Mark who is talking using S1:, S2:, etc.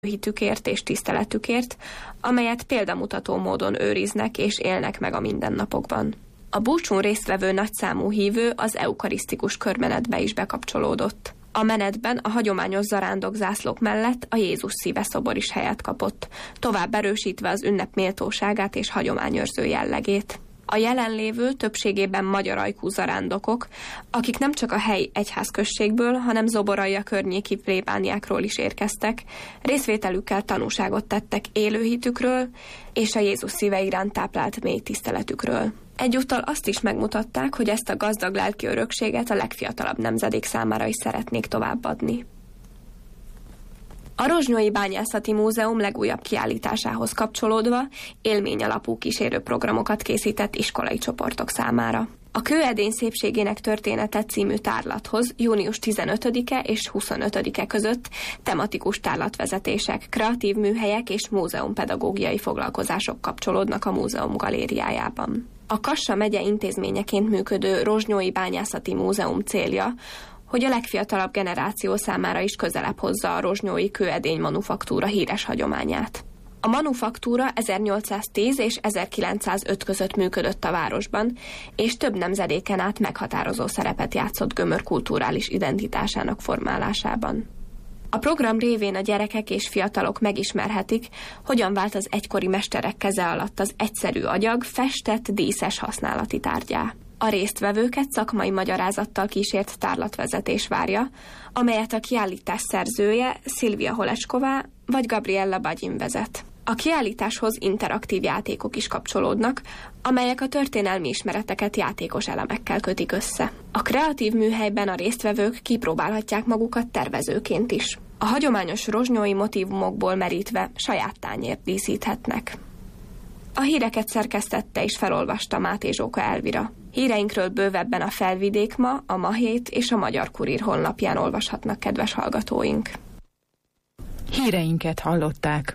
S1: hitükért és tiszteletükért, amelyet példamutató módon őriznek és élnek meg a mindennapokban. A búcsún résztvevő nagyszámú hívő az eukarisztikus körmenetbe is bekapcsolódott. A menetben a hagyományos zarándokzászlók mellett a Jézus szíve szobor is helyet kapott, tovább erősítve az ünnep méltóságát és hagyományőrző jellegét. A jelenlévő többségében magyar ajkú zarándokok, akik nem csak a helyi egyházközségből, hanem Zoboraia környéki plébániákról is érkeztek, részvételükkel tanúságot tettek élőhitükről és a Jézus szíve iránt táplált mély tiszteletükről. Egyúttal azt is megmutatták, hogy ezt a gazdag lelki örökséget a legfiatalabb nemzedék számára is szeretnék továbbadni. A Rozsnyói Bányászati Múzeum legújabb kiállításához kapcsolódva élményalapú kísérőprogramokat készített iskolai csoportok számára. A Kőedény szépségének története című tárlathoz június 15-e és 25-e között tematikus tárlatvezetések, kreatív műhelyek és múzeumpedagógiai foglalkozások kapcsolódnak a múzeum galériájában. A Kassa megye intézményeként működő Rozsnyói Bányászati Múzeum célja, hogy a legfiatalabb generáció számára is közelebb hozza a rozsnyói kőedény manufaktúra híres hagyományát. A manufaktúra 1810 és 1905 között működött a városban, és több nemzedéken át meghatározó szerepet játszott Gömör kulturális identitásának formálásában. A program révén a gyerekek és fiatalok megismerhetik, hogyan vált az egykori mesterek keze alatt az egyszerű agyag festett, díszes használati tárgyá. A résztvevőket szakmai magyarázattal kísért tárlatvezetés várja, amelyet a kiállítás szerzője Szilvia Holesková vagy Gabriella Bagyin vezet. A kiállításhoz interaktív játékok is kapcsolódnak, amelyek a történelmi ismereteket játékos elemekkel kötik össze. A kreatív műhelyben a résztvevők kipróbálhatják magukat tervezőként is. A hagyományos rozsnyói motívumokból merítve saját tányért díszíthetnek. A híreket szerkesztette és felolvasta Máté Zsóka Elvira. Híreinkről bővebben a Felvidék Ma, a Ma Hét és a Magyar Kurír honlapján olvashatnak, kedves hallgatóink.
S2: Híreinket hallották.